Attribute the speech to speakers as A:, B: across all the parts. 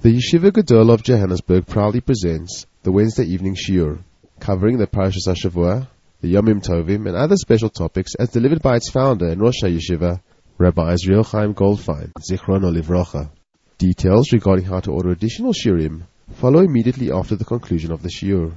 A: The Yeshiva Gadol of Johannesburg proudly presents the Wednesday evening shiur, covering the Parashas HaShavua, the Yomim Tovim, and other special topics as delivered by its founder and Rosh HaYeshiva, Rabbi Israel Chaim Goldfein, Zichrono Livrocha. Details regarding how to order additional shiurim follow immediately after the conclusion of the shiur.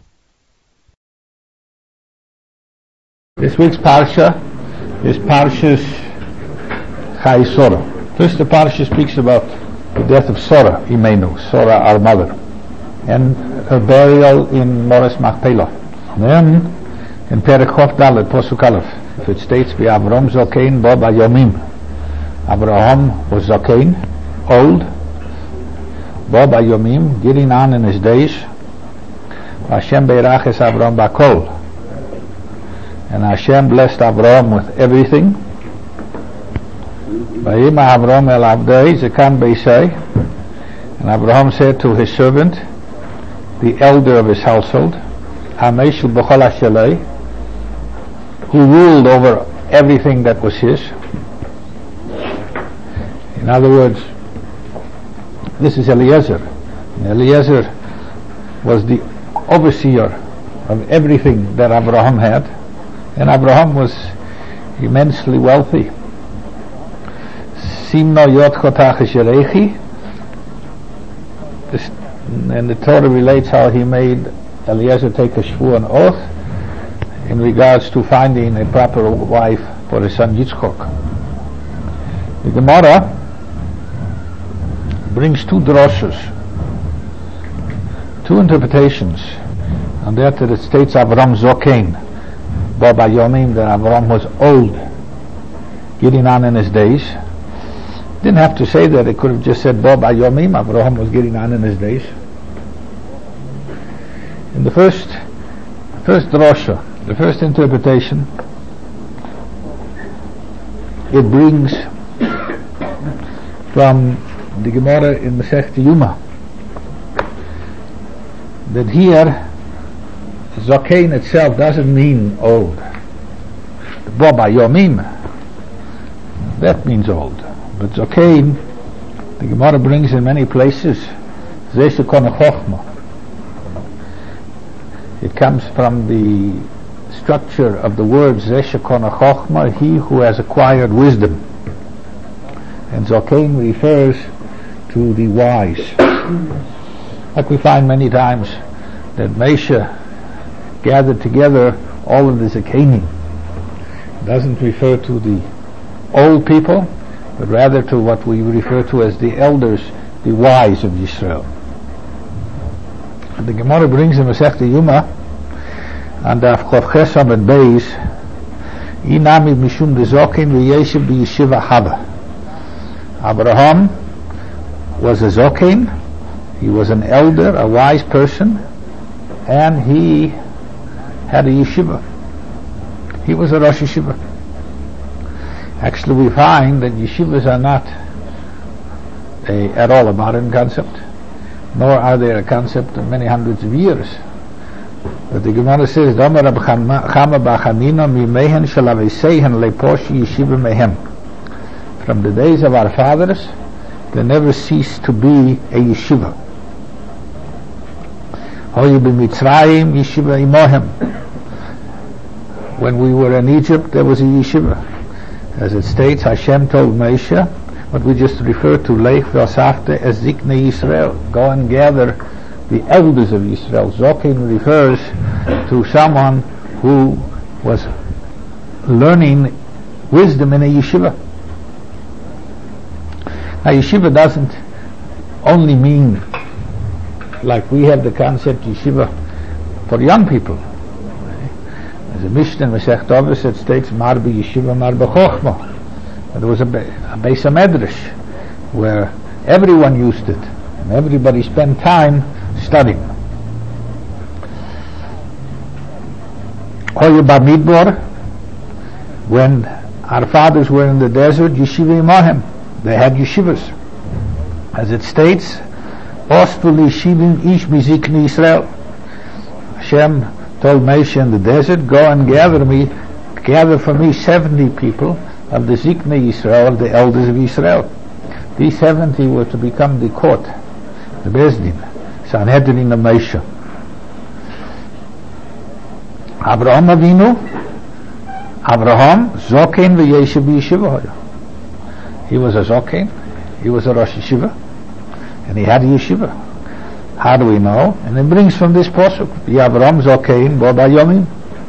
B: This week's parsha is Parshas Chai Sora. First, the parsha speaks about the death of Sora Imenu, Sora our mother, and her burial in Moras Machpelah. Then, in Perek Chof Dalet, Posuk Aleph, it states, "V'Avram Zokein bo b'yomim." Abraham was Zokein, old, bo b'yomim, getting on in his days. Hashem beirach es Avram b'kol, and Hashem blessed Avram with everything. And Abraham said to his servant, the elder of his household, who ruled over everything that was his. In other words, this is Eliezer. Eliezer was the overseer of everything that Abraham had, and Abraham was immensely wealthy. And the Torah relates how he made Eliezer take a shvu, an oath, in regards to finding a proper wife for his son Yitzchok. The Gemara brings two droshes, two interpretations, and that it states Avram Zokein, Baba Yomim, that Avram was old, getting on in his days. Didn't have to say that, it could have just said Baba Yomim, Abraham was getting on in his days. In the first drosha, the first interpretation, it brings from the Gemara in Masechta Yuma that here Zokein itself doesn't mean old. Baba Yomim, that means old. But Zokein, the Gemara brings in many places, Zeshekon Chochma. It comes from the structure of the word Zeshekon Chochma, he who has acquired wisdom. And Zokein refers to the wise. Like we find many times that Moshe gathered together all of the Zakenim. It doesn't refer to the old people, but rather to what we refer to as the elders, the wise of Yisrael. And the Gemara brings in Masechta Yuma, and Chof Ches Amud Beis, Inami Mishum Dezokin V'Yeshiv B'Yeshiva Haba. Abraham was a Zokin, he was an elder, a wise person, and he had a yeshiva. He was a Rosh Yeshiva. Actually, we find that yeshivas are not at all a modern concept, nor are they a concept of many hundreds of years. But the Gemara says, from the days of our fathers, there never ceased to be a yeshiva. When we were in Egypt, there was a yeshiva. As it states, Hashem told Moshe, what we just referred to, Leich v'asafte es ziknei Yisrael, go and gather the elders of Yisrael. Zokin refers to someone who was learning wisdom in a yeshiva. Now, yeshiva doesn't only mean, like we have the concept yeshiva for young people. There's a Mishnah in Masechta Avos that states Marbe Yeshiva Marbe Chochma. There was a Beis HaMedrash where everyone used it and everybody spent time studying. Hoye Bamidbar, when our fathers were in the desert, Yeshiva Imahim, they had yeshivas. As it states, Ostul Yeshivim Ish Mizikni Yisrael. Hashem told Moshe in the desert, go and gather for me 70 people of the Ziknei Yisrael, of the elders of Israel. These 70 were to become the court, the Bezdin, Sanhedrin of Moshe. Avraham Avinu, Zoken v'yeshiv b'yeshiva. He was a Zoken, he was a Rosh Yeshiva, and he had a yeshiva. How do we know? And it brings from this pasuk, Avraham Zoken bo bayomim.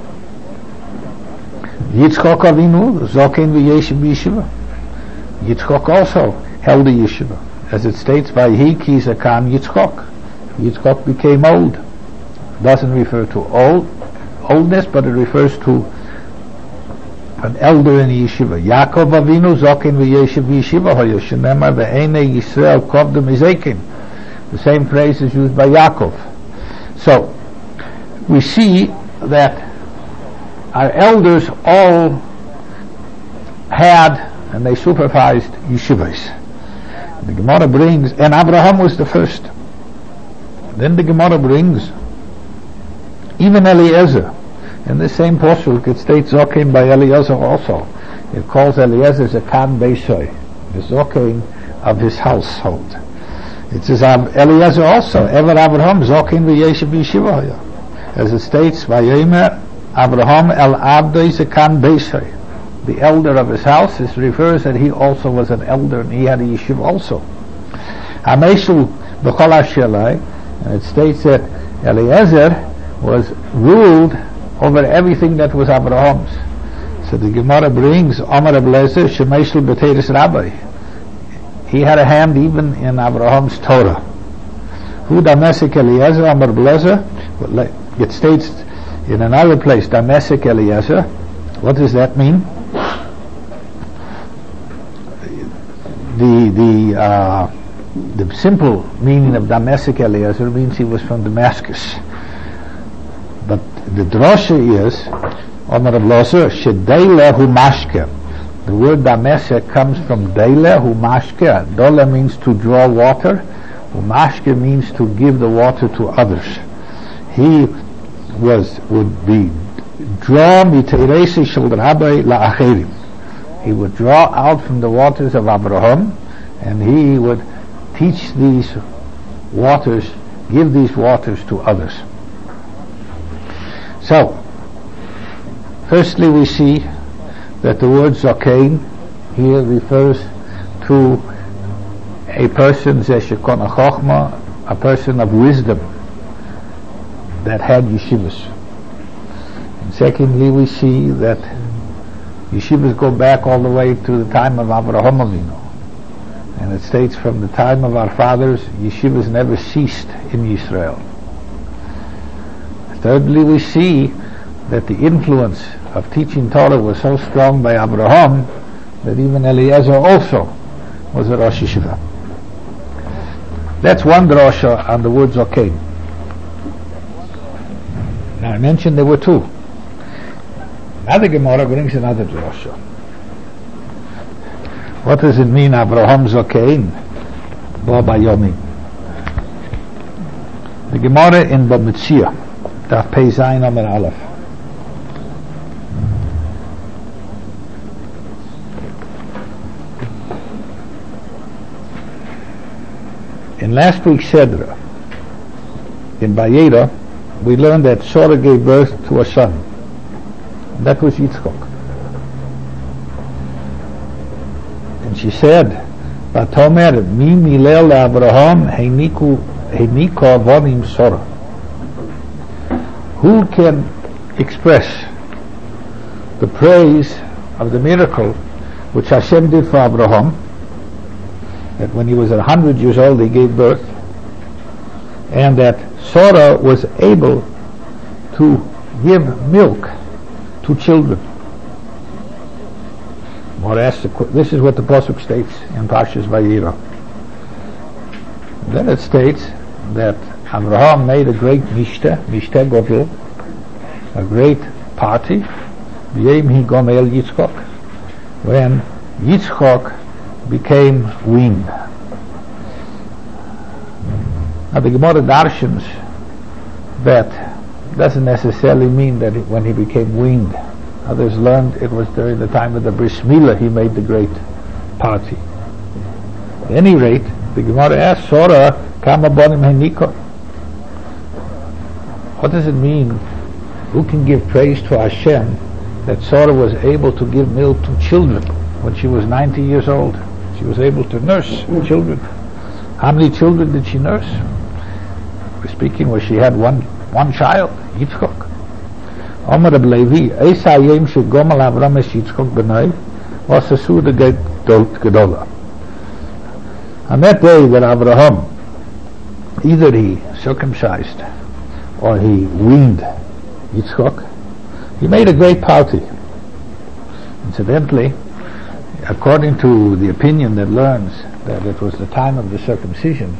B: Yitzchok Avinu, Zoken v'yeshiv b'yeshiva. Yitzchok also held a yeshiva. As it states, Vayhi ki zakan Yitzchok. Yitzchok became old. Doesn't refer to oldness, but it refers to an elder in the yeshiva. Yaakov Avinu Zoken v'yeshiv b'yeshiva hoya shenemar ve'enei Yisrael kovdem izekim. The same phrase is used by Yaakov. So we see that our elders all had and they supervised yeshivas. The Gemara brings, and Abraham was the first. Then the Gemara brings even Eliezer. In the same pasuk it states Zoken by Eliezer also. It calls Eliezer Zakan Beishoy, the Zoken of his household. It says Eliezer also, Ever Abraham Zoken v'yeshiv b'yeshiva. As it states, Vayomer Abraham el Abdei Zakan Beishoy. The elder of his house, this refers that he also was an elder and he had a yeshiva also. Hameshu b'chol hashelai, and it states that Eliezer was ruled over everything that was Abraham's. So the Gemara brings Amar Ablezer Shemeshel B'Teres Rabbi. He had a hand even in Abraham's Torah. Who Damesek Eliezer Amar Ablezer? It states in another place Damesek Eliezer. What does that mean? The simple meaning of Damesek Eliezer means he was from Damascus. But the drasha is Omar Abloser Shedeila hu mashke. The word Damesek comes from Deila hu mashke. Dola means to draw water. Hu mashke means to give the water to others. He would be draw miteiresi shel rabbi la'acherim. He would draw out from the waters of Abraham, and he would teach these waters, give these waters to others. So, firstly we see that the word Zokein here refers to a person, Zeshekon Chochma, a person of wisdom that had yeshivas. And secondly, we see that yeshivas go back all the way to the time of Avraham Avinu. And it states from the time of our fathers, yeshivas never ceased in Israel. Thirdly, we see that the influence of teaching Torah was so strong by Abraham that even Eliezer also was a Rosh Yeshiva. That's one drasha on the word Zokein. Now I mentioned there were two. Now the Gemara brings another drasha. What does it mean, Abraham Zokein? Bo Bayomim. The Gemara in Bamitzia, Daf Pei Zayin Amar Aleph. In last week's Sedra, in Bayera, we learned that Sarah gave birth to a son. That was Yitzchok. And she said, Vatomer mi milel Abraham heinika avonim Sarah. Who can express the praise of the miracle which Hashem did for Abraham, that when he was 100 years old he gave birth, and that Sarah was able to give milk to children. This is what the pasuk states in Parshas Vayera. Then it states that Abraham made a great mishte govil, a great party, v'yem hi gomel Yitzchok, when Yitzchok became weaned. Now the Gemara darshans that doesn't necessarily mean that when he became weaned. Others learned it was during the time of the Bris Milah he made the great party. At any rate, the Gemara asks, Sarah Kama bonim henikor. What does it mean? Who can give praise to Hashem that Sarah was able to give milk to children when she was 90 years old? She was able to nurse children. How many children did she nurse? We're speaking where she had one child, Yitzchok. Omer Reb Levi, Eisa Yem Shegomel Avram es Yitzchok Benoi, was a Suda Gedola. On that day that Abraham, either he circumcised or he weaned Yitzchok, he made a great party. Incidentally, according to the opinion that learns that it was the time of the circumcision,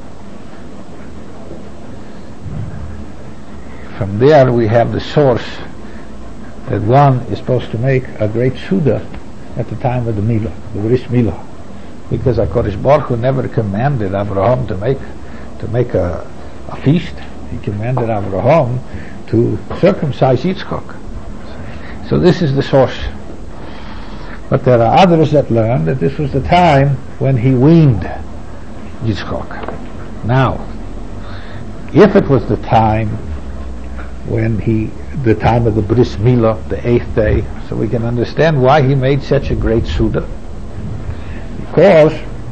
B: from there we have the source that one is supposed to make a great Suda at the time of the Milah, the Bris Milah, because HaKadosh Baruch Hu never commanded Abraham to make a feast. He commanded Abraham to circumcise Yitzchok. So this is the source. But there are others that learn that this was the time when he weaned Yitzchok. Now, if it was the time when the time of the Bris Milah, the 8th day, so we can understand why he made such a great Suda. Because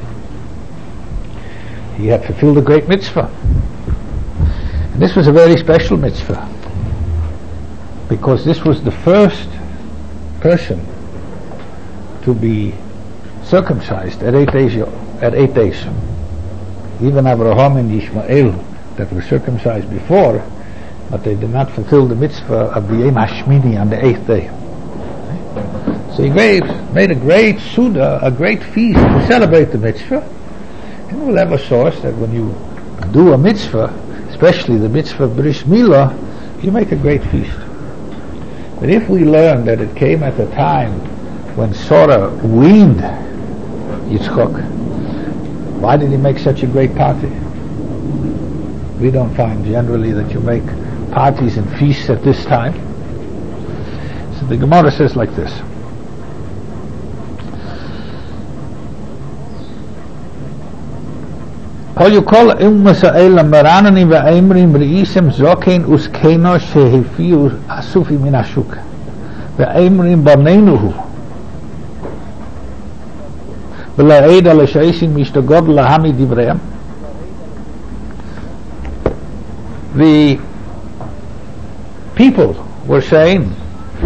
B: he had fulfilled a great mitzvah. And this was a very special mitzvah, because this was the first person to be circumcised at 8 days. Even Abraham and Ishmael that were circumcised before, but they did not fulfill the mitzvah of the Yom Hashmini on the 8th day. So he made a great Suda, a great feast to celebrate the mitzvah. And we'll have a source that when you do a mitzvah, especially the mitzvah of Bris Milah, you make a great feast. But if we learn that it came at the time when Sarah weaned Yitzchok, why did he make such a great party? We don't find generally that you make parties and feasts at this time. So the Gemara says like this. Poyukol ummas ha'elam meranani ve'emrim re'isem zokein uskeno shehefiu asufi min ashuk ve'emrim barneinuhu v'la'ed ala she'esin mishtagod lahami divreim. The people were saying,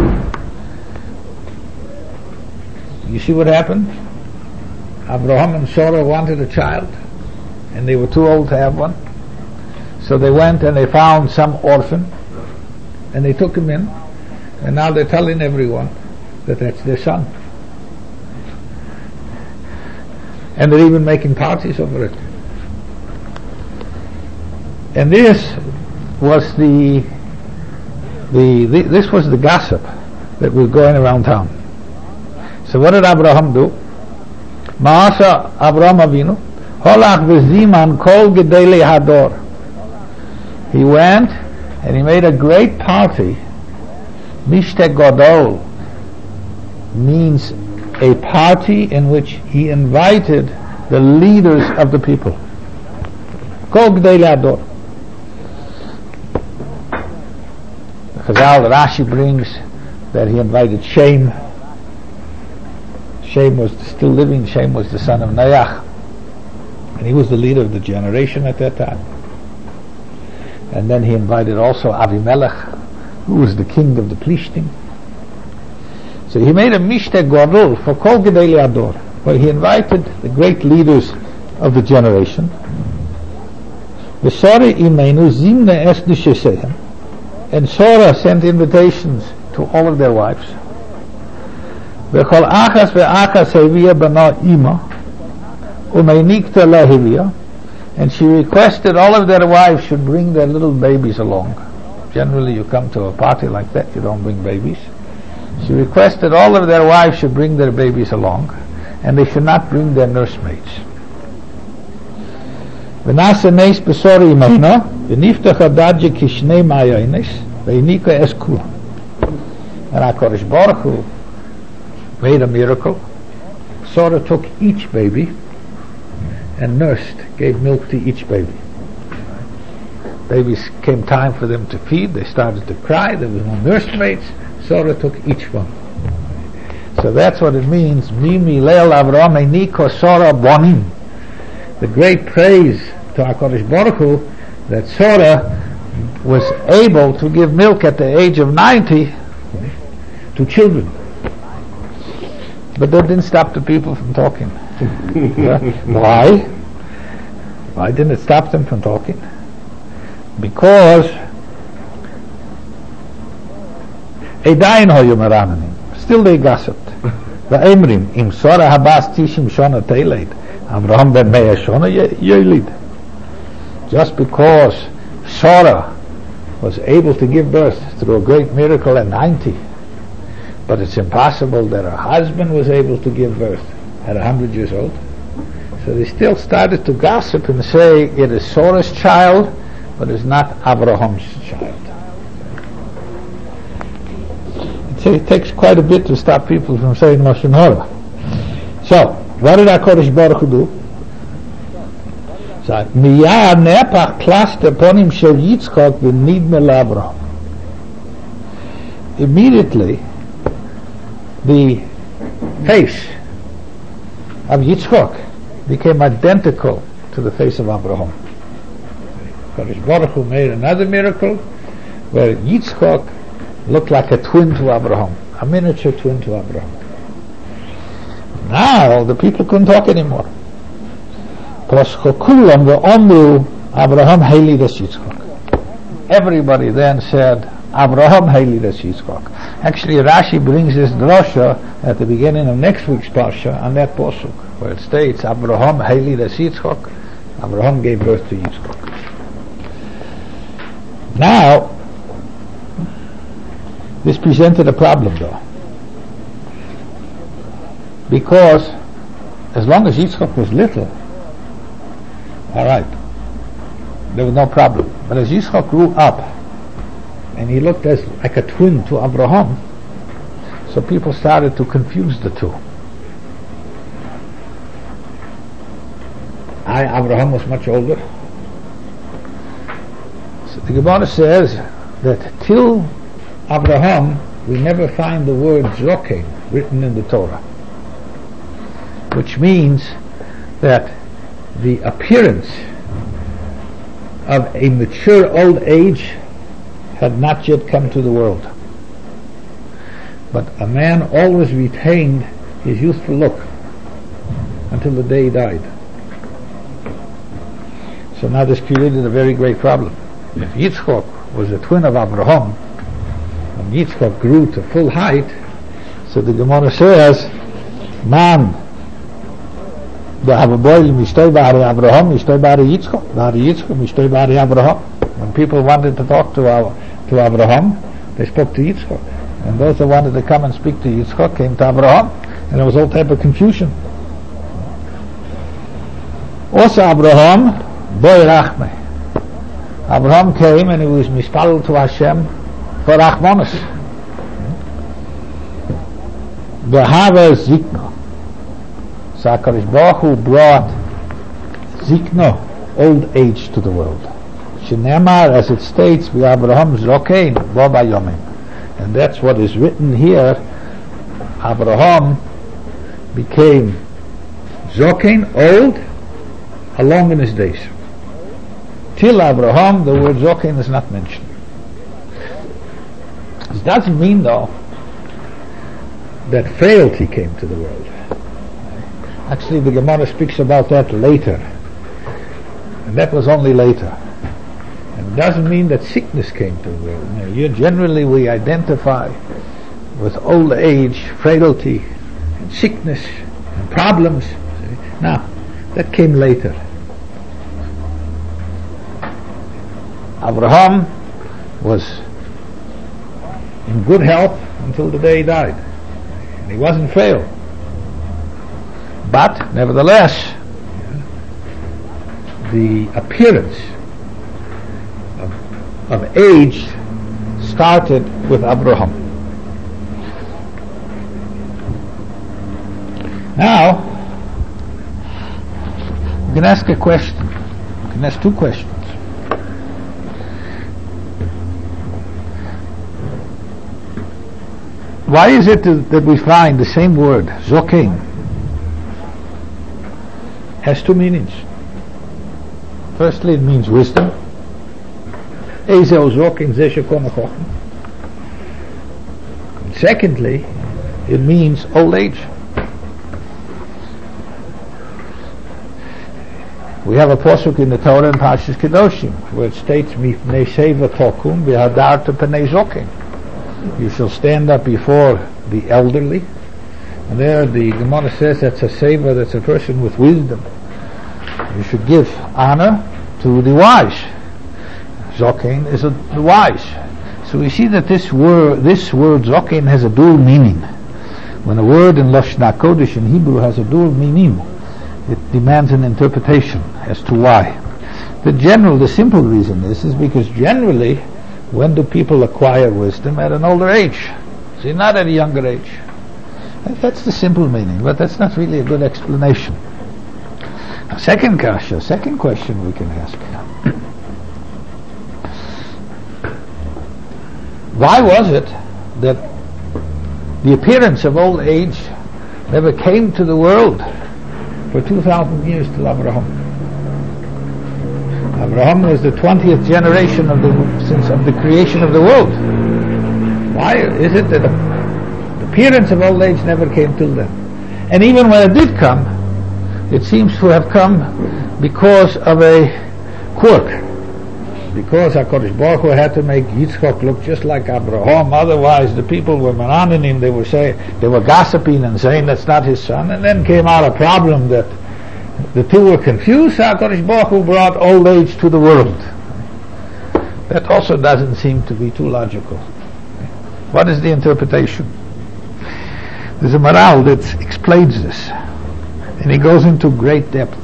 B: you see what happened? Abraham and Sarah wanted a child, and they were too old to have one. So they went and they found some orphan, and they took him in, and now they're telling everyone that that's their son. And they're even making parties over it. And this was this was the gossip that was going around town. So what did Abraham do? Ma'asa Abraham Avinu holach v'ziman kol gedei hador. He went and he made a great party. Mishte Gadol means a party in which he invited the leaders of the people. Kol gedei hador. Chazal, Rashi brings that he invited Shem. Shem was still living. Shem was the son of Noach, and he was the leader of the generation at that time. And then he invited also Avimelech, who was the king of the Plishtim. So he made a Mishte Gadol for Kol Gedei Ador, where he invited the great leaders of the generation. V'Sara imenu zimna es nishesehem. And Sarah sent invitations to all of their wives. V'chol achas ve'achas hevia bana ima u'meinikta lehevia, and she requested all of their wives should bring their little babies along. Generally, you come to a party like that, you don't bring babies. She requested all of their wives should bring their babies along, and they should not bring their nursemaids. V'nasa neis b'sori imachna v'niftach adadje kishnei ma'ayines v'yinika eskula. And HaKadosh Baruch Hu made a miracle. Sarah took each baby and nursed, gave milk to each baby. Babies came time for them to feed, they started to cry, there was no nursemates, Sarah took each one. So that's what it means, Mimi Leil Avraham Einiko Sarah Bonim. The great praise to HaKadosh Baruch Hu that Sarah was able to give milk at the age of 90 to children. But that didn't stop the people from talking. Why? Why didn't it stop them from talking? Because Edain hoyu meramenim. Still they gossiped. Va'emrim im Sarah habas tishim shona teiled Avraham ben mea shona yelid. Just because Sarah was able to give birth through a great miracle at 90, but it's impossible that her husband was able to give birth at 100 years old. So they still started to gossip and say it is Sarah's child, but it's not Abraham's child. It takes quite a bit to stop people from saying Lashon Hara. So, what did HaKadosh Baruch Hu do? So, Miyad nepach klaster ponim shel Yitzchak v'nidme l'Avraham. Immediately, the face of Yitzchak became identical to the face of Abraham. HaKadosh Baruch Hu made another miracle where Yitzchak looked like a twin to Abraham, a miniature twin to Abraham. Now the people couldn't talk anymore. Everybody then said, Abraham Hailidas Yitzchak. Actually, Rashi brings this drasha at the beginning of next week's parsha on that posuk, where it states, Abraham Hailidas Yitzchak. Abraham gave birth to Yitzchak. Now, this presented a problem though, because as long as Yitzchak was little, all right, there was no problem. But as Yitzchak grew up and he looked as like a twin to Abraham, so people started to confuse the two. Abraham was much older. So the Gemara says that till Abraham, we never find the word Zokein written in the Torah, which means that the appearance of a mature old age had not yet come to the world. But a man always retained his youthful look until the day he died. So now this created a very great problem. If Yitzchak was a twin of Abraham, when Yitzchak grew to full height, so the Gemara says, man, when people wanted to talk to Abraham, they spoke to Yitzchak, and those that wanted to come and speak to Yitzchak came to Abraham, and there was all type of confusion. Also Abraham, boy Rachme. Abraham came and he was mispalel to Hashem for Rachmanis. Behava Zikna. So HaKadosh Baruch Hu brought Zikna, old age, to the world. Shenemar, as it states, we Abraham Zokein bo bayomim, and that's what is written here. Abraham became Zokein, old, along in his days. Till Abraham, the word Zokein is not mentioned. This doesn't mean, though, that frailty came to the world. Actually, the Gemara speaks about that later, and that was only later. And it doesn't mean that sickness came to the world. Generally, we identify with old age, frailty, and sickness, and problems. Now, that came later. Abraham was in good health until the day he died, and he wasn't frail. But nevertheless, the appearance of age started with Abraham. Now, can ask a question. You can ask two questions. Why is it that we find the same word, zokein, has two meanings? Firstly, it means wisdom. Secondly, it means old age. We have a pasuk in the Torah in Parshas Kedoshim where it states, "Mifnei seva tokum v'hadarta pnei zokein." You shall stand up before the elderly. And there the Gemara says that's a seva, that's a person with wisdom. You should give honor to the wise. Zokein is the wise. So we see that this word zokein has a dual meaning. When a word in Lashon HaKodesh in Hebrew has a dual meaning, it demands an interpretation as to why. The simple reason is because generally, when do people acquire wisdom? At an older age. See, not at a younger age. That's the simple meaning, but that's not really a good explanation. Second question we can ask. Why was it that the appearance of old age never came to the world for 2,000 years till Abraham? Abraham was the 20th generation of the creation of the world. Why is it that the appearance of old age never came till then? And even when it did come, it seems to have come because of a quirk. Because HaKadosh Baruch Hu had to make Yitzchak look just like Abraham. Otherwise, the people were maranin him. They were gossiping and saying that's not his son. And then came out a problem that the two were confused. HaKadosh Baruch Hu brought old age to the world. That also doesn't seem to be too logical. What is the interpretation? There's a Maral that explains this, and he goes into great depth.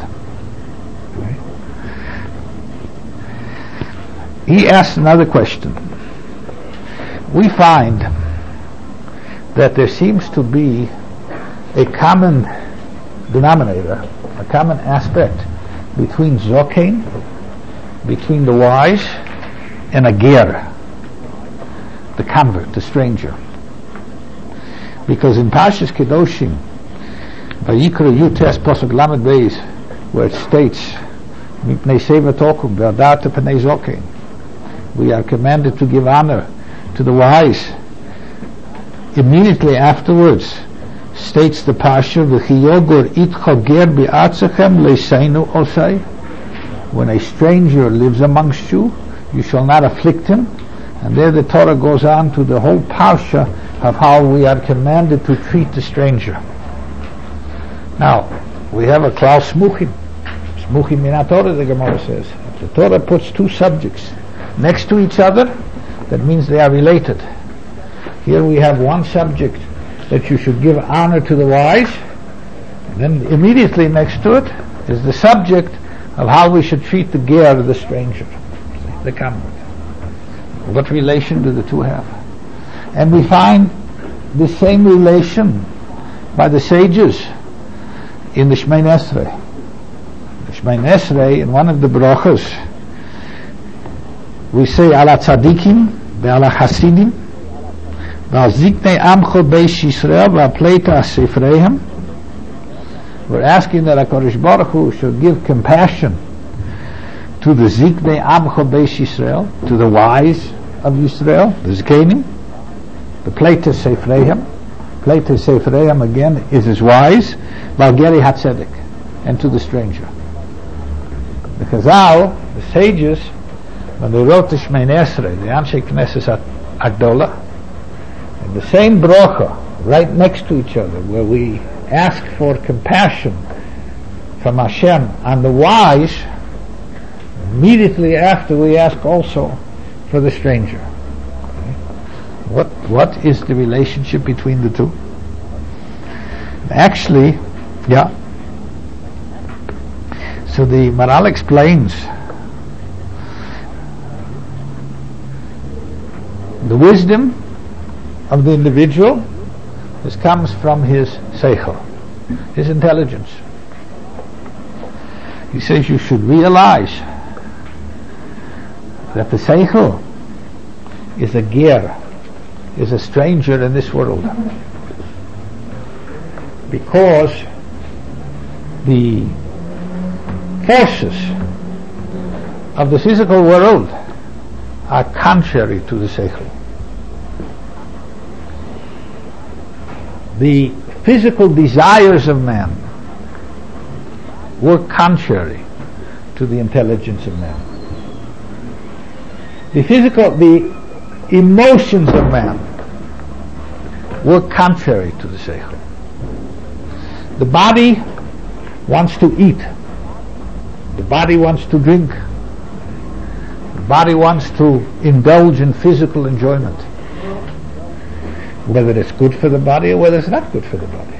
B: He asks another question. We find that there seems to be a common denominator, a common aspect between zokein, between the wise, and a ger, the convert, the stranger. Because in Parshas Kedoshim, Vayikra Yutes Posuk Lamed Beis, where it states, Mipnei seva tokum v'hadarta pnei zokein, we are commanded to give honor to the wise. Immediately afterwards states the Parsha, V'chiyogur itcha ger bi'atzachem leiseinu osai, when a stranger lives amongst you, you shall not afflict him. And there the Torah goes on to the whole Parsha of how we are commanded to treat the stranger. Now, we have a klal smuchim. Smuchim min HaTorah, the Gemara says. If the Torah puts two subjects next to each other, that means they are related. Here we have one subject, that you should give honor to the wise, and then immediately next to it is the subject of how we should treat the ger, the stranger, the convert. What relation do the two have? And we find the same relation by the sages in the Shemini Esrei. The Shemini Esrei, in one of the brachos, we say ala tzadikim ve'ala chasidim ve'al ziknei amcho beish Yisrael ve'al pleita asifreihem. We're asking that HaKadosh Baruch Hu should give compassion to the ziknei amcho beish Yisrael, to the wise of Yisrael, the zkenim, the pleita asifreihem. Pleita asifreihem again is his wise, ve'al geri hatzedik, and to the stranger. The Chazal, the sages, when they wrote the Shemini Esrei, the Anshe Knesset Agdola, in the same bracha, right next to each other, where we ask for compassion from Hashem on the wise, immediately after we ask also for the stranger. What is the relationship between the two? Actually, so the Maral explains the wisdom of the individual comes from his seichel, his intelligence. He says you should realize that the seichel is a ger, is a stranger in this world, because the forces of the physical world are contrary to the seichel. The physical desires of man work contrary to the intelligence of man. The emotions of man work contrary to the seichel. The body wants to eat. The body wants to drink. The body wants to indulge in physical enjoyment, whether it's good for the body or whether it's not good for the body.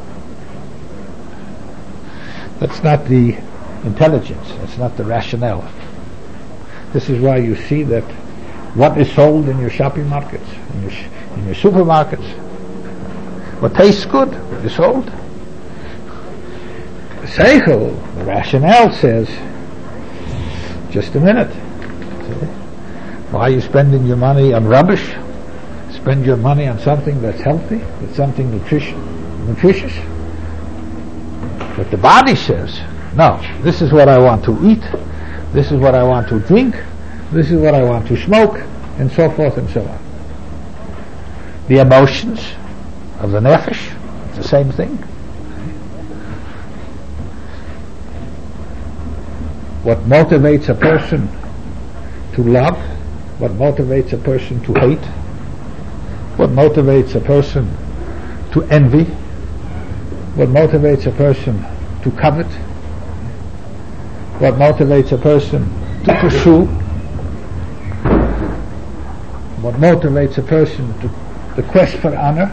B: That's not the intelligence. That's not the rationale. This is why you see that what is sold in your shopping markets, in your supermarkets, what tastes good is sold. The seichel, the rationale says, just a minute. Why are you spending your money on rubbish? Spend your money on something that's healthy, that's something nutritious. But the body says, no, this is what I want to eat, this is what I want to drink, this is what I want to smoke, and so forth and so on. The emotions of the nefesh, it's the same thing. What motivates a person to love, what motivates a person to hate, what motivates a person to envy, what motivates a person to covet, what motivates a person to pursue, what motivates a person to the quest for honor.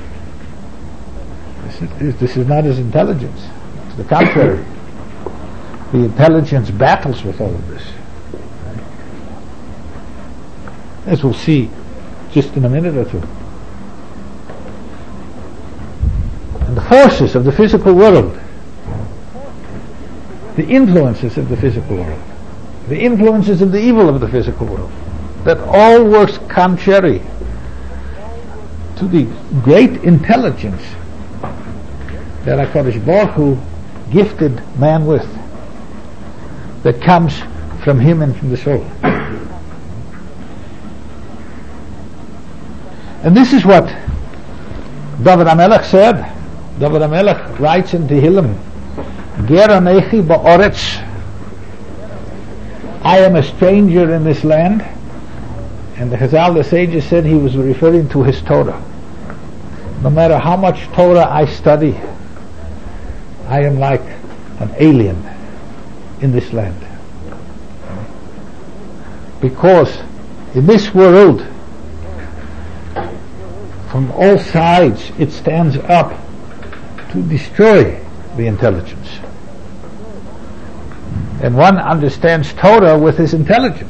B: This is not his intelligence. It's the contrary. The intelligence battles with all of this, as we'll see just in a minute or two. And the forces of the physical world, the influences of the physical world, the influences of the evil of the physical world, that all works contrary to the great intelligence that HaKadosh Baruch Hu gifted man with, that comes from him and from the soul. And this is what David HaMelech said. David HaMelech writes in Tehillim, Ger anechi ba'oretz, I am a stranger in this land. And the Chazal, the sages, said he was referring to his Torah. No matter how much Torah I study, I am like an alien in this land. Because in this world, from all sides, it stands up to destroy the intelligence. And one understands Torah with his intelligence.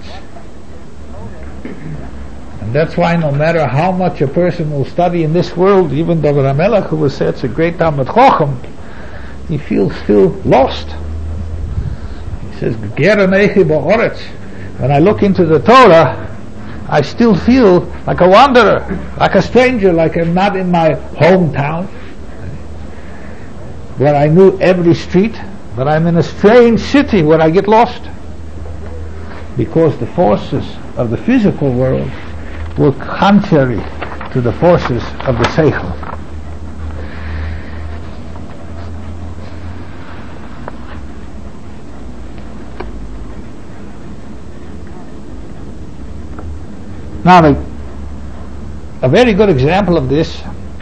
B: And that's why no matter how much a person will study in this world, even David HaMelech, who was such a great Talmid Chacham, he feels still lost. He says, Ger anechi ba'oretz. When I look into the Torah, I still feel like a wanderer, like a stranger, like I'm not in my hometown, where I knew every street, but I'm in a strange city where I get lost. Because the forces of the physical world were contrary to the forces of the seichel. Now, a very good example of this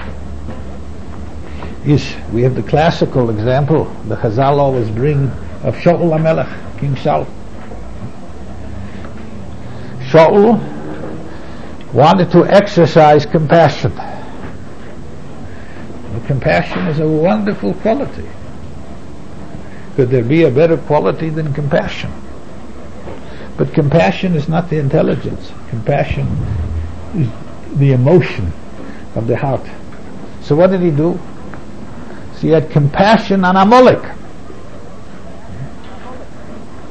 B: is, we have the classical example, the Chazal always bring, of Shaul HaMelech, King Saul. Shaul wanted to exercise compassion. And compassion is a wonderful quality. Could there be a better quality than compassion? But compassion is not the intelligence. Compassion is the emotion of the heart. So what did he do? So he had compassion on Amalek.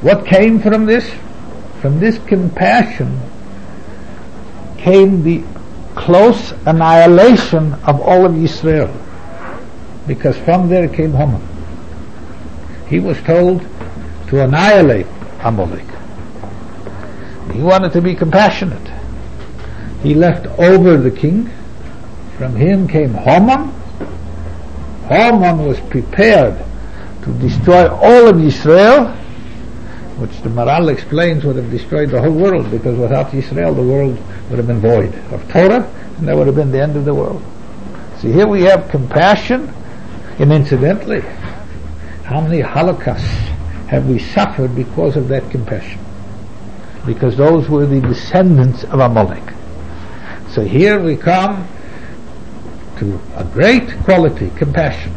B: What came from this? From this compassion came the close annihilation of all of Israel, because from there came Haman. He was told to annihilate Amalek. He wanted to be compassionate. He left over the king. From him came Haman. Haman was prepared to destroy all of Israel, which the Maral explains would have destroyed the whole world, because without Israel the world would have been void of Torah, and that would have been the end of the world. See, here we have compassion, and incidentally, how many holocausts have we suffered because of that compassion? Because those were the descendants of Amalek. So here we come to a great quality, compassion.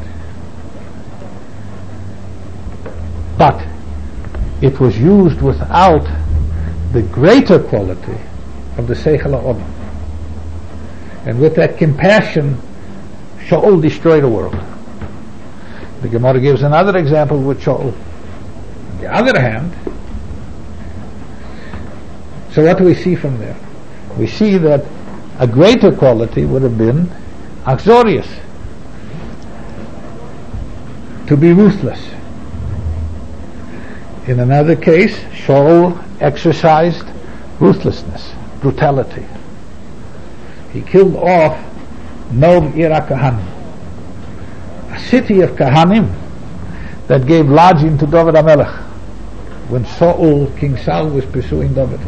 B: But it was used without the greater quality of the Seichel HaOlam. And with that compassion, Shaul destroyed the world. The Gemara gives another example with Shaul. On the other hand, so what do we see from there? We see that a greater quality would have been Achzorius, to be ruthless. In another case, Shaul exercised ruthlessness, brutality. He killed off Nov Ira Kahanim, a city of Kahanim that gave lodging to David HaMelech when King Saul was pursuing David.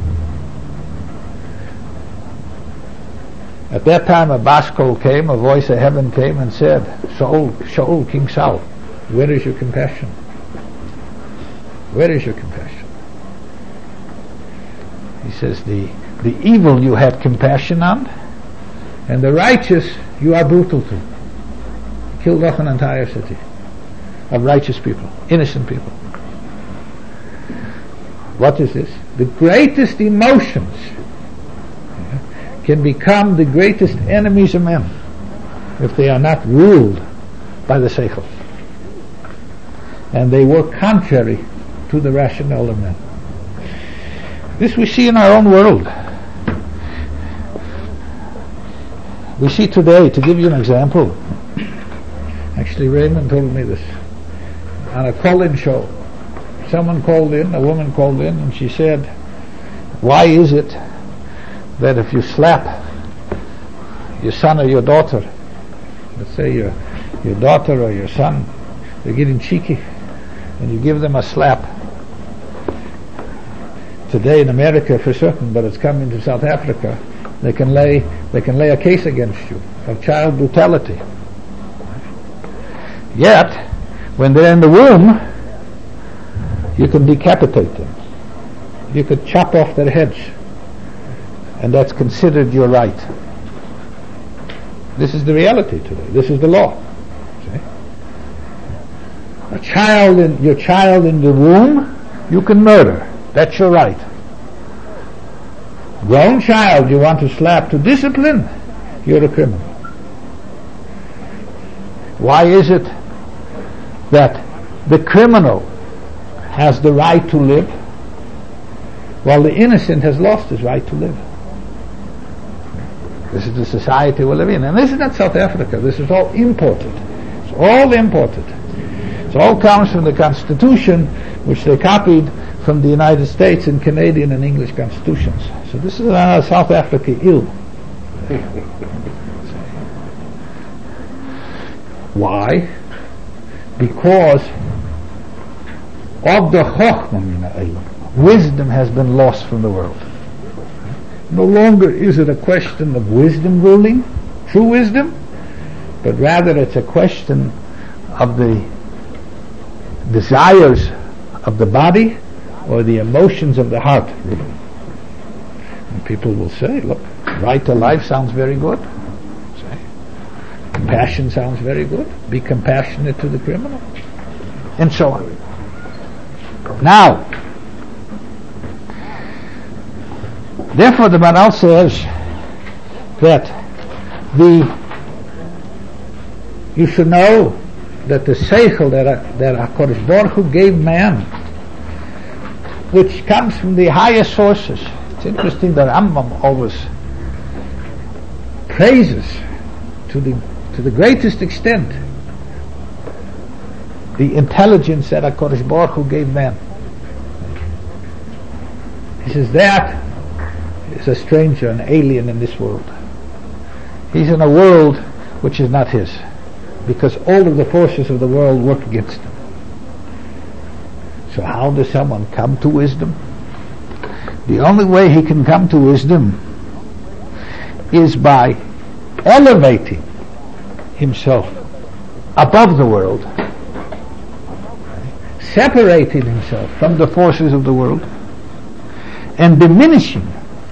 B: At that time a Bashkol came, a voice of heaven came and said, Shaul, King Saul, where is your compassion? Where is your compassion? He says, the evil you had compassion on, and the righteous you are brutal to. Killed off an entire city of righteous people, innocent people. What is this? The greatest emotions can become the greatest enemies of men if they are not ruled by the Seichel. And they work contrary to the rationale of men. This we see in our own world. We see today, to give you an example, actually Raymond told me this, on a call-in show, someone called in, a woman called in, and she said, why is it that if you slap your son or your daughter, let's say your daughter or your son, they're getting cheeky, and you give them a slap. Today in America for certain, but it's coming to South Africa, they can lay a case against you of child brutality. Yet, when they're in the womb, you can decapitate them. You could chop off their heads, and that's considered your right. This is the reality today. This is the law. See? Your child in the womb, you can murder. That's your right. Grown child you want to slap to discipline, you're a criminal. Why is it that the criminal has the right to live while the innocent has lost his right to live? This is the society we live in. And this is not South Africa. This is all imported. It's all imported. It all comes from the Constitution, which they copied from the United States and Canadian and English constitutions. So this is South Africa ill. Why? Because of the Chochmah, wisdom has been lost from the world. No longer is it a question of wisdom ruling, true wisdom, but rather it's a question of the desires of the body or the emotions of the heart ruling. And people will say, look, right to life sounds very good. Say, compassion sounds very good. Be compassionate to the criminal. And so on. Now, therefore the Maral says that you should know that the Seichel that HaKadosh Baruch Hu gave man which comes from the highest sources. It's interesting that Rambam always praises to the greatest extent the intelligence that HaKadosh Baruch Hu gave man. He says that is a stranger, an alien in this world. He's in a world which is not his, because all of the forces of the world work against him. So how does someone come to wisdom? The only way he can come to wisdom is by elevating himself above the world, separating himself from the forces of the world, and diminishing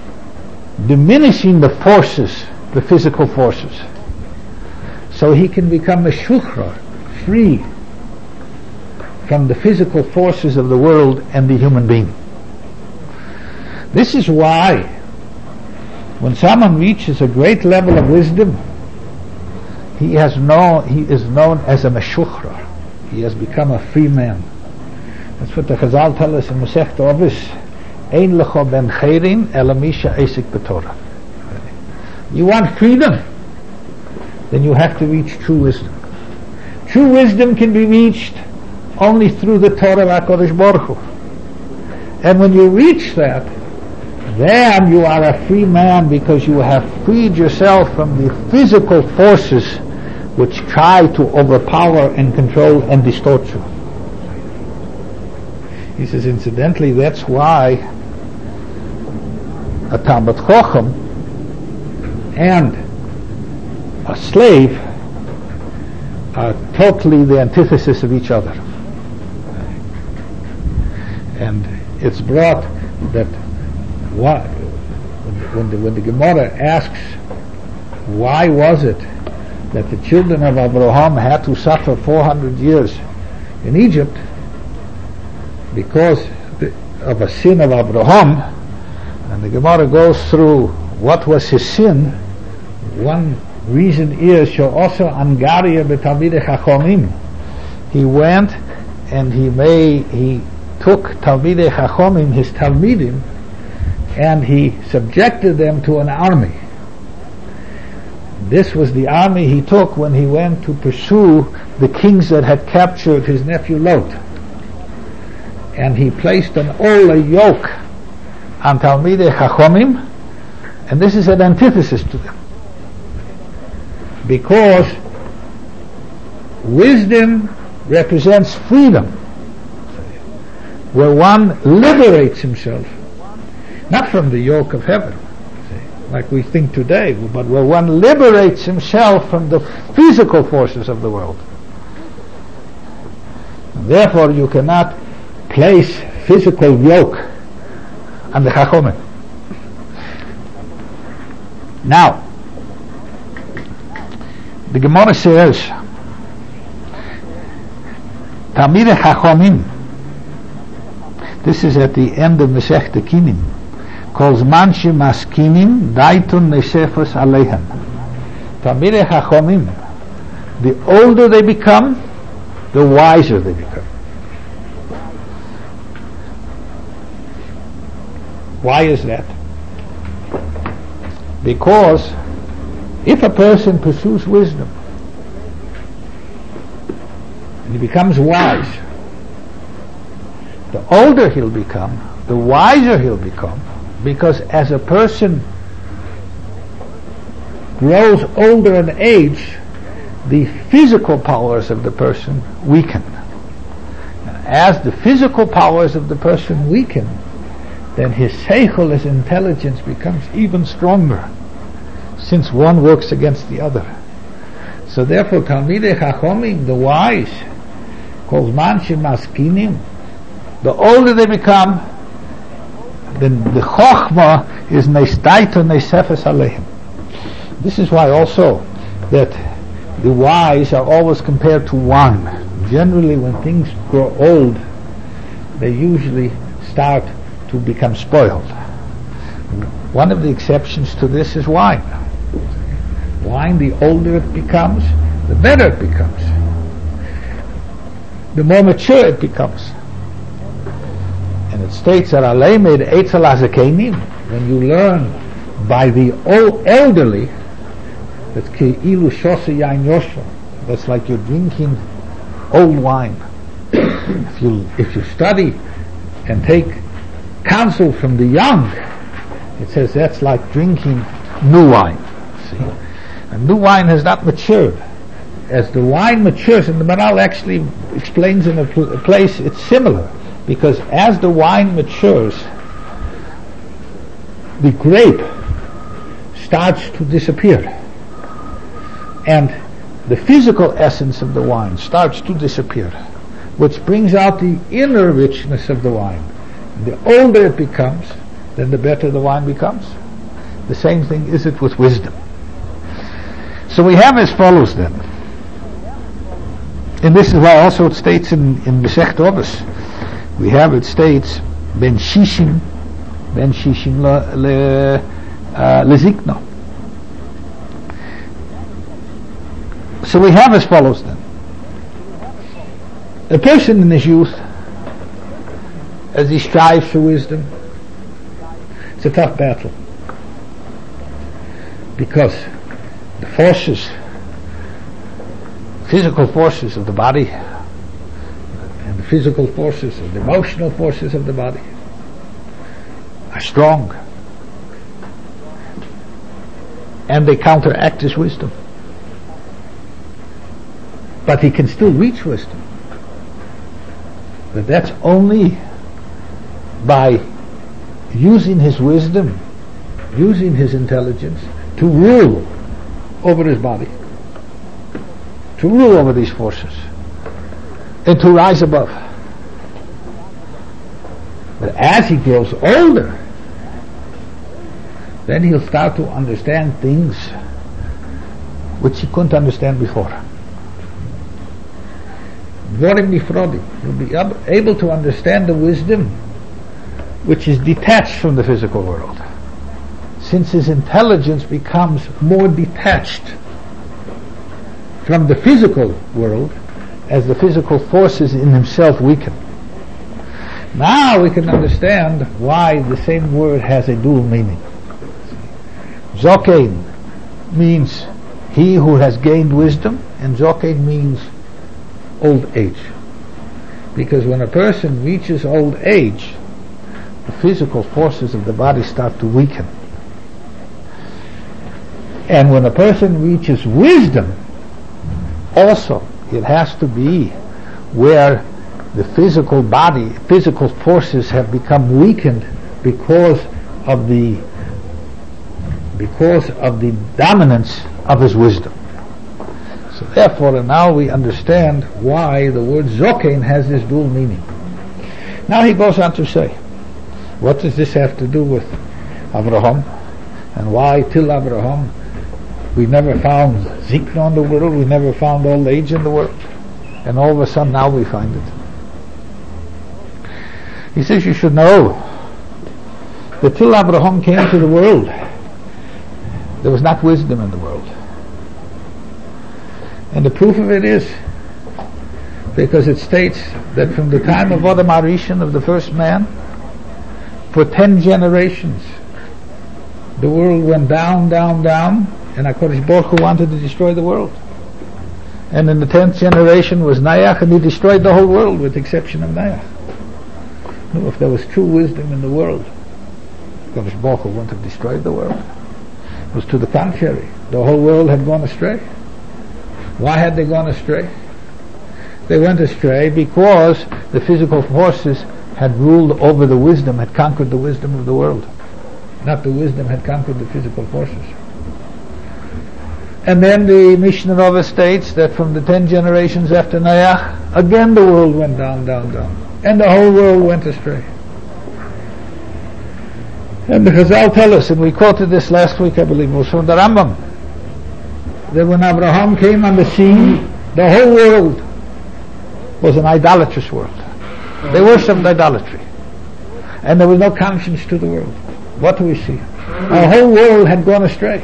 B: the forces, the physical forces, so he can become a shuchrar, free from the physical forces of the world and the human being. This is why when someone reaches a great level of wisdom, he is known as a meshuchrar. He has become a free man. That's what the Chazal tell us in Masechta Avos, Ein lecho ben cheirin ela misha esik b'Torah. You want freedom? Then you have to reach true wisdom. True wisdom can be reached only through the Torah of HaKadosh Baruch Hu. And when you reach that, then you are a free man, because you have freed yourself from the physical forces which try to overpower and control and distort you. He says, incidentally, that's why a Talmid Chacham and a slave are totally the antithesis of each other. And it's brought that when the Gemara asks, why was it that the children of Abraham had to suffer 400 years in Egypt because of a sin of Abraham, and the Gemara goes through what was his sin. One reason is she'osa angaria b'talmidei chachomim. He went and he took Talmidei Chachomim, his Talmidim, and he subjected them to an army. This was the army he took when he went to pursue the kings that had captured his nephew Lot. And he placed a yoke on Talmidei Chachomim, and this is an antithesis to them. Because wisdom represents freedom, where one liberates himself, not from the yoke of heaven, like we think today, but where one liberates himself from the physical forces of the world. And therefore you cannot place physical yoke on the Chachomim. Now, the Gemara says, Talmidei Chachomim, this is at the end of Masechta Kinim, calls Manshi Maskinim Daitun Nesefos Alehem. Talmidei Chachomim, the older they become, the wiser they become. Why is that? Because if a person pursues wisdom and he becomes wise, the older he'll become, the wiser he'll become, because as a person grows older in age, the physical powers of the person weaken. And as the physical powers of the person weaken, then his seichel, his intelligence, becomes even stronger, since one works against the other. So therefore, Talmidei Chachomim, the wise, called Manshi Maskinim, the older they become, then the Chochmah is Neistaito Neisefes Aleihim. This is why also that the wise are always compared to wine. Generally, when things grow old, they usually start to become spoiled. One of the exceptions to this is wine. Wine, the older it becomes, the better it becomes, the more mature it becomes. And And it states that Alemed Eitzel Hazakenim, when you learn by the elderly, that's Ke'ilu Shosa Yain Yosha, that's like you're drinking old wine. If you study and take counsel from the young, it says that's like drinking new wine. See? And new wine has not matured. As the wine matures, and the Maral actually explains in a place it's similar, because as the wine matures, the grape starts to disappear, and the physical essence of the wine starts to disappear, which brings out the inner richness of the wine. And the older it becomes, then the better the wine becomes. The same thing is it with wisdom. So we have as follows then, and this is why also it states in Masechet Avos, we have it states ben shishim lezikno. So we have as follows then. A person in his youth, as he strives for wisdom, it's a tough battle, because the forces, physical forces of the body and the physical forces and the emotional forces of the body are strong, and they counteract his wisdom. But he can still reach wisdom. But that's only by using his wisdom, using his intelligence to rule over his body, to rule over these forces, and to rise above. But as he grows older, then he'll start to understand things which he couldn't understand before. Dvorim nifrodim. He'll be able to understand the wisdom which is detached from the physical world, since his intelligence becomes more detached from the physical world as the physical forces in himself weaken. Now we can understand why the same word has a dual meaning. Zokein means he who has gained wisdom, and Zokein means old age. Because when a person reaches old age, the physical forces of the body start to weaken. And when a person reaches wisdom, also it has to be where the physical body, physical forces have become weakened because of the dominance of his wisdom. So therefore, now we understand why the word Zokein has this dual meaning. Now he goes on to say, what does this have to do with Avraham? And why till Avraham we never found Zikna in the world, we never found old age in the world, and all of a sudden now we find it. He says you should know that till Avraham came to the world, there was not wisdom in the world. And the proof of it is because it states that from the time of Adam Arishan, of the first man, for 10 generations the world went down, down, down, and HaKadosh Baruch Hu wanted to destroy the world. And in the 10th generation was Noach, and he destroyed the whole world with the exception of Noach. No, if there was true wisdom in the world, HaKadosh Baruch Hu wouldn't have destroyed the world. It was to the contrary. The whole world had gone astray. Why had they gone astray? They went astray because the physical forces had ruled over the wisdom, had conquered the wisdom of the world. Not the wisdom had conquered the physical forces. And then the Mishnah Rava states that from the 10 generations after Noach, again the world went down, down, down. And the whole world went astray. And the Chazal tell us, and we quoted this last week, I believe, it was from the Rambam, that when Abraham came on the scene, the whole world was an idolatrous world. They worshipped idolatry. And there was no conscience to the world. What do we see? Our whole world had gone astray.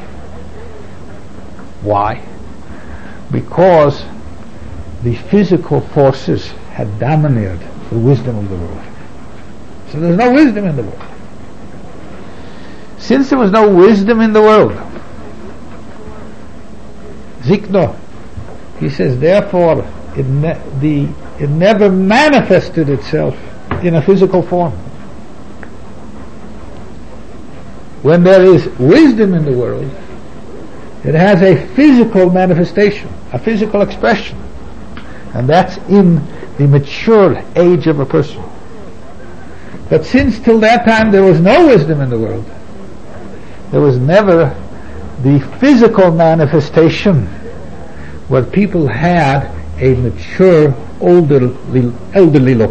B: Why? Because the physical forces had dominated the wisdom of the world. So there's no wisdom in the world. Since there was no wisdom in the world, Zikno, he says, therefore it never manifested itself in a physical form. When there is wisdom in the world, it has a physical manifestation, a physical expression, and that's in the mature age of a person. But since till that time there was no wisdom in the world, there was never the physical manifestation where people had a mature, elderly look.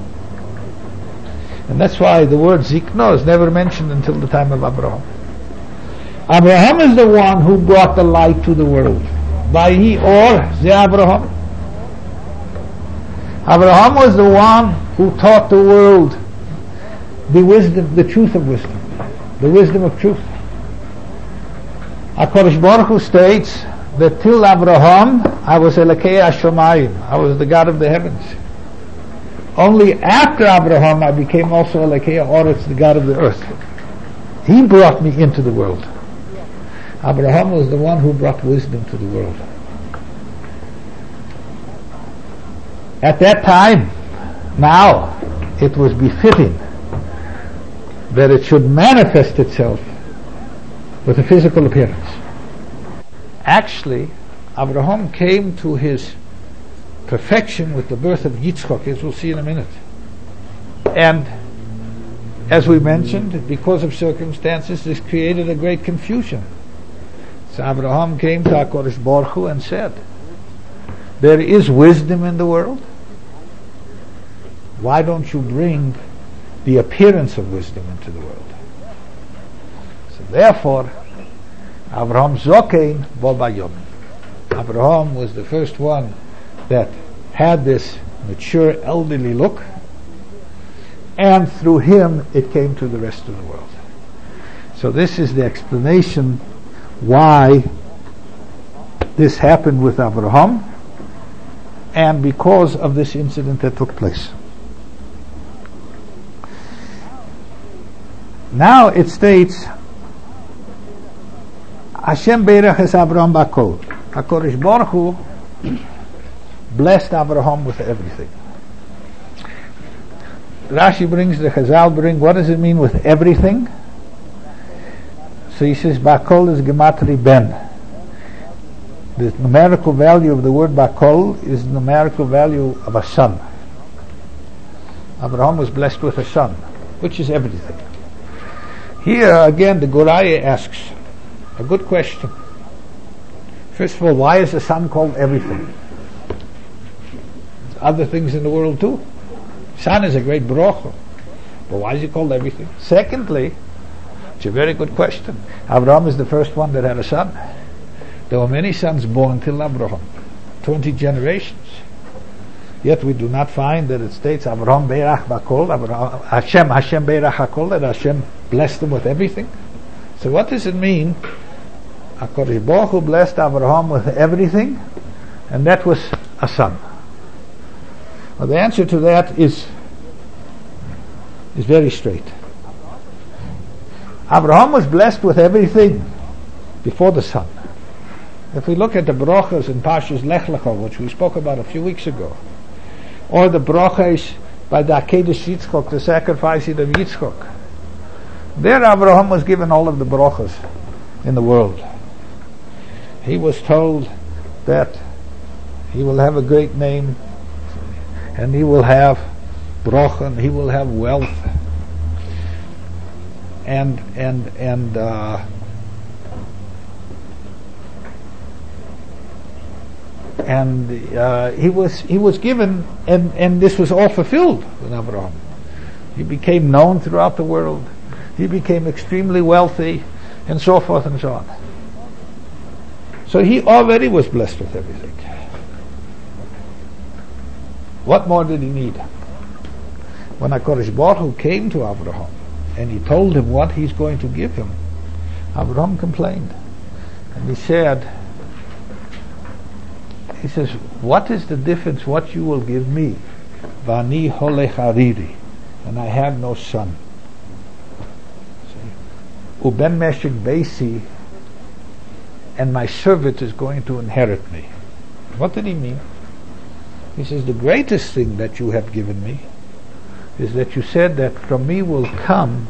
B: And that's why the word Zikno is never mentioned until the time of Abraham. Abraham is the one who brought the light to the world. Vayi or ze Abraham. Abraham was the one who taught the world the wisdom, the truth of wisdom, the wisdom of truth. HaKadosh Baruch Hu states that till Abraham, I was Elokei Hashamayim, I was the God of the heavens. Only after Abraham I became also Elokei Haaretz, the God of the earth. He brought me into the world. Abraham was the one who brought wisdom to the world. At that time, now, it was befitting that it should manifest itself with a physical appearance. Actually, Abraham came to his perfection with the birth of Yitzchak, as we'll see in a minute. And as we mentioned, because of circumstances, this created a great confusion. So Abraham came to HaKadosh Baruch Hu and said, there is wisdom in the world. Why don't you bring the appearance of wisdom into the world? So therefore, Abraham Zokein bo bayomim. Abraham was the first one that had this mature elderly look, and through him it came to the rest of the world. So this is the explanation why this happened with Abraham, and because of this incident that took place. Now it states, Hashem Beirach es Abraham Bakol. HaKadosh Baruch Hu blessed Abraham with everything. Rashi brings, the Chazal bring, what does it mean with everything? So he says, Bakol is Gematri Ben. The numerical value of the word Bakol is the numerical value of a son. Abraham was blessed with a son, which is everything. Here again the Goraya asks a good question. First of all, why is the son called everything? There's other things in the world too. Son is a great bracha, but why is he called everything? Secondly, it's a very good question. Abraham is the first one that had a son. There were many sons born till Abraham, 20 generations. Yet we do not find that it states Abraham Beirach Bakol, Hashem Beirach Hakol, that Hashem blessed him with everything. So what does it mean? HaKadosh Baruch Hu blessed Abraham with everything, and that was a son. Well, the answer to that is very straight. Abraham was blessed with everything before the son. If we look at the brachas in Parshas Lech Lecha, which we spoke about a few weeks ago, or the brachas by the Akedah Yitzchok, the sacrificing of Yitzchok, there Abraham was given all of the brachas in the world. He was told that he will have a great name, and he will have bracha, and he will have wealth, and he was given, and this was all fulfilled with Abraham. He became known throughout the world. He became extremely wealthy, and so forth and so on. So he already was blessed with everything. What more did he need? When HaKadosh Baruch Hu came to Abraham and he told him what he's going to give him, Abraham complained. And he says, what is the difference what you will give me? Vani holech hariri. and I have no son. Uben Meshik Beisi, and my servant is going to inherit me. What did he mean? He says, the greatest thing that you have given me is that you said that from me will come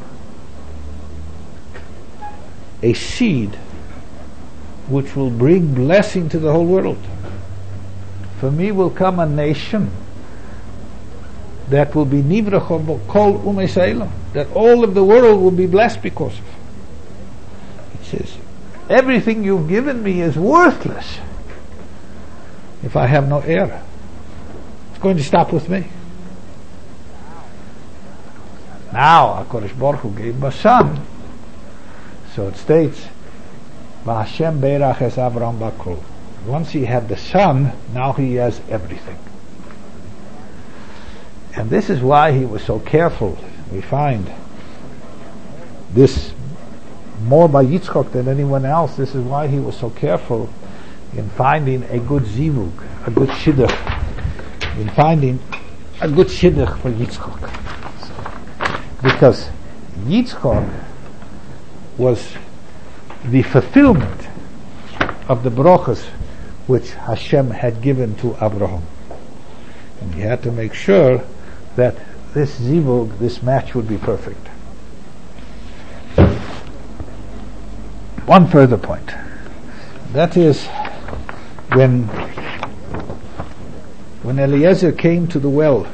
B: a seed which will bring blessing to the whole world. From me will come a nation that will be Nivrach Kol Umei Seilam, that all of the world will be blessed because of. It says, everything you've given me is worthless if I have no heir. It's going to stop with me. Now HaKadosh Baruch Hu gave him a son. So it states, V'Hashem Beirach es Avram Bakol. Once he had the son, now he has everything. And this is why he was so careful. We find this more by Yitzchok than anyone else. This is why he was so careful in finding a good zivug, a good shidduch, in finding a good shidduch for Yitzchok. Because Yitzchok was the fulfillment of the brachas which Hashem had given to Abraham. And he had to make sure that this zivug, this match would be perfect. One further point. That is when Eliezer came to the well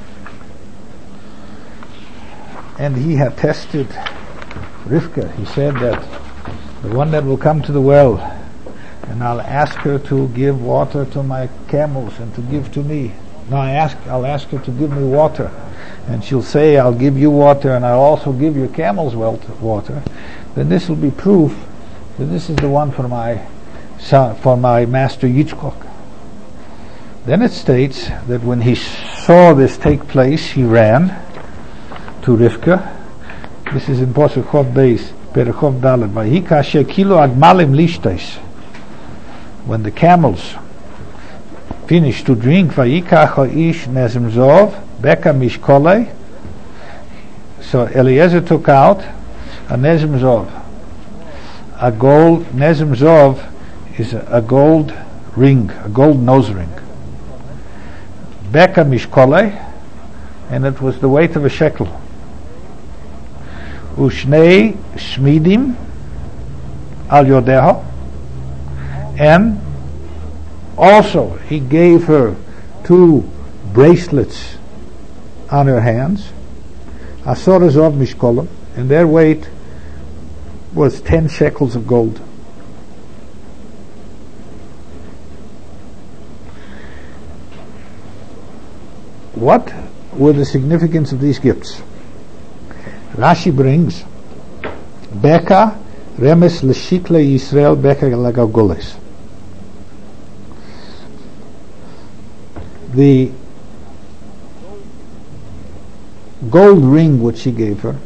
B: and he had tested Rivka, he said that the one that will come to the well and I'll ask her to give water to my camels and to give to me. No, I'll ask her to give me water, and she'll say, I'll give you water and I'll also give your camels water. Then this will be proof that this is the one for my son, for my master Yitzchok. Then it states that when he saw this take place, he ran to Rivka. This is in Pasuk Chov Beis, Perechov Dalet. Vayika shekilo agmalim lishtais. When the camels finished to drink, Vayika ha'ish nezim zov, beka mishkolei. So Eliezer took out a nezim zov. A gold, nezim zov is a gold ring, a gold nose ring. Beka mishkolei, and it was the weight of a shekel. Ushnei shmidim al yodeha, and also he gave her 2 bracelets on her hands, asorazov mishkolim, and their weight was 10 shekels of gold. What were the significance of these gifts? Rashi brings Beka Remes Leshikle Yisrael Beka Lagagoles. The gold ring which she gave her,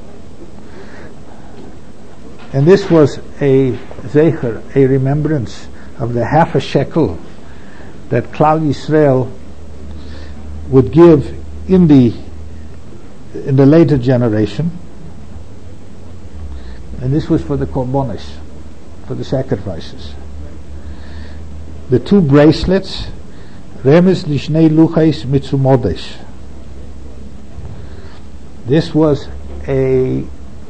B: and this was a zecher, a remembrance of the half a shekel that Klal Yisrael would give in the later generation, and this was for the korbanos, for the sacrifices. The 2 bracelets, Remes Lishnei Luchais Mitzumodes. This was a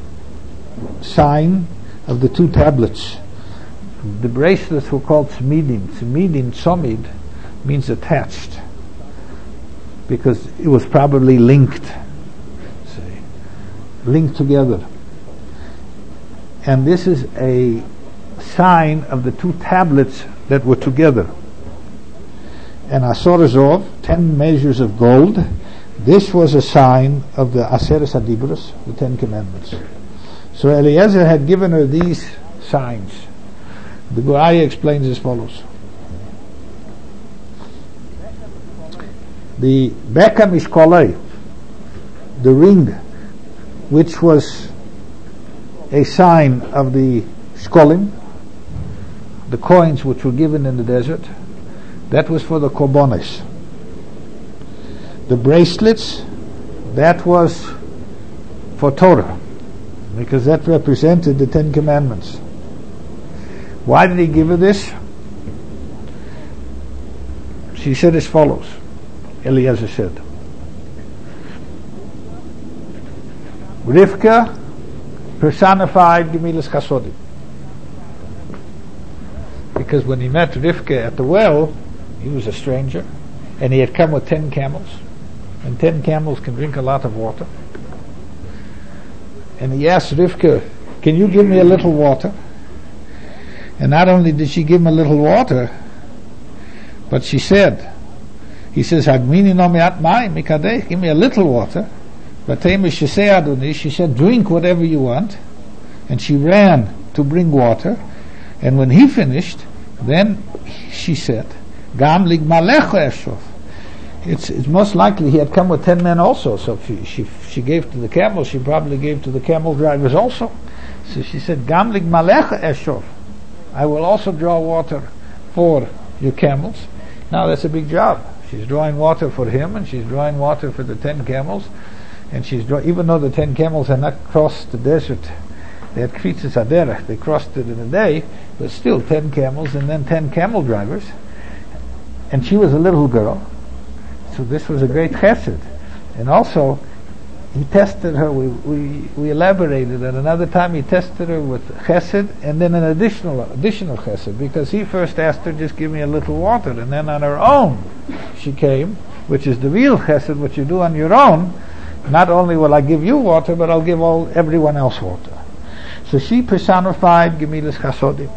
B: sign of the 2 tablets. The bracelets were called tzmidim. Tzomid means attached, because it was probably linked together. And this is a sign of the 2 tablets that were together. And Asorazov, 10 measures of gold, this was a sign of the Aseres HaDibros, the 10 commandments. So Eliezer had given her these signs. The Guraya explains as follows. The Beka Mishkolei, the ring, which was a sign of the shkolim, the coins which were given in the desert, that was for the korbanos. The bracelets, that was for Torah, because that represented the Ten Commandments. Why did he give her this? She said as follows. Eliezer said, Rivka personified Gemilas Chasodim. Because when he met Rivka at the well, he was a stranger, and he had come with 10 camels, and 10 camels can drink a lot of water. And he asked Rivka, can you give me a little water? And not only did she give him a little water, but she said, he says, Hagmini no me'at mayim mikadeh, give me a little water. But she said, drink whatever you want. And she ran to bring water. And when he finished, then she said, Gam ligmalecha eshov. It's most likely he had come with 10 men also. So if she gave to the camels, she probably gave to the camel drivers also. So she said, Gam ligmalecha eshov. I will also draw water for your camels. Now that's a big job. She's drawing water for him, and she's drawing water for the 10 camels. And even though the 10 camels had not crossed the desert, they had kritzis haderech, they crossed it in a day, but still 10 camels and then 10 camel drivers. And she was a little girl, so this was a great chesed. And also, he tested her, we elaborated at another time, he tested her with chesed and then an additional chesed, because he first asked her, just give me a little water, and then on her own she came, which is the real chesed, what you do on your own. Not only will I give you water, but I'll give everyone else water. So she personified Gemilas Chasodim.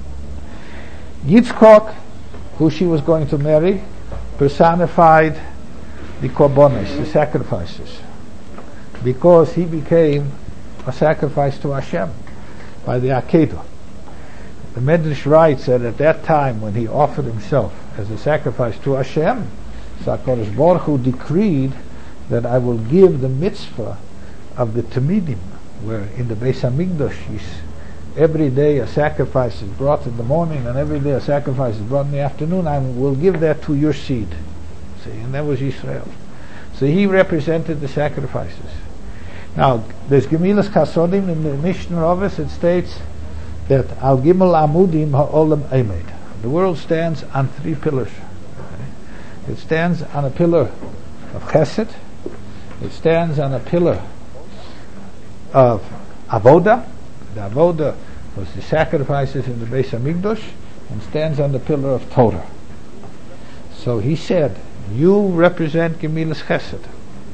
B: Yitzchok, who she was going to marry, personified the korbanos, the sacrifices, because he became a sacrifice to Hashem by the Akedah. The Medrash writes that at that time when he offered himself as a sacrifice to Hashem, HaKadosh Baruch Hu decreed that I will give the mitzvah of the Tamidim, where in the Beis HaMikdash every day a sacrifice is brought in the morning and every day a sacrifice is brought in the afternoon. I will give that to your seed. See, and that was Israel. So he represented the sacrifices. Now, there's Gemilas Chasodim in the Mishnah Ravis. It states that Al Gimel Amudim Ha'olam Emed. The world stands on 3 pillars. It stands on a pillar of Chesed. It stands on a pillar of Avoda. The Avoda was the sacrifices in the Beis HaMikdash, and stands on the pillar of Torah. So he said, you represent Gemilas Chesed,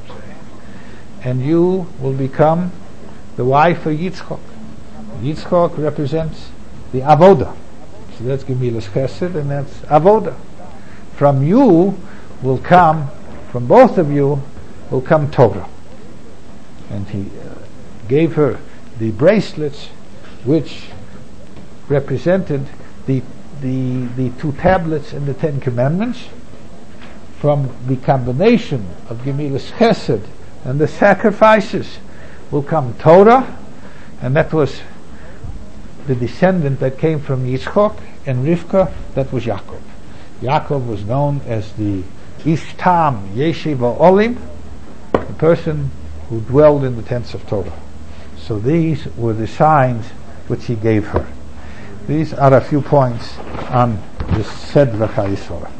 B: and you will become the wife of Yitzchok. Yitzchok represents the Avoda. So that's Gemilas Chesed, and that's Avoda. From you will come, from both of you will come Torah. And he gave her the bracelets which represented the 2 tablets in the 10 Commandments. From the combination of Gemilas Chesed and the sacrifices will come Torah, and that was the descendant that came from Yitzchok, and Rivka, that was Yaakov. Yaakov was known as the Ish Tam Yeshiv Olim, the person who dwelled in the tents of Torah. So these were the signs which he gave her. These are a few points on the Sedra Chayisora.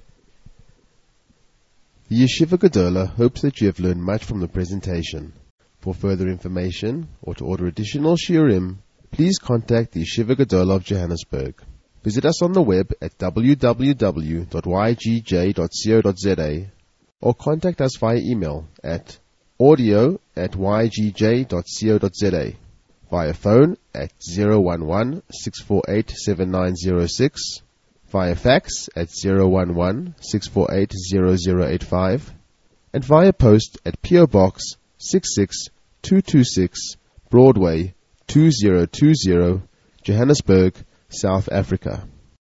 A: The Yeshiva Gedola hopes that you have learned much from the presentation. For further information or to order additional shiurim, please contact the Yeshiva Gedola of Johannesburg. Visit us on the web at www.ygj.co.za or contact us via email at audio@ygj.co.za, via phone at 011-648-7906, via fax at 011-648-0085, and via post at PO Box 66226 Broadway 2020, Johannesburg, South Africa.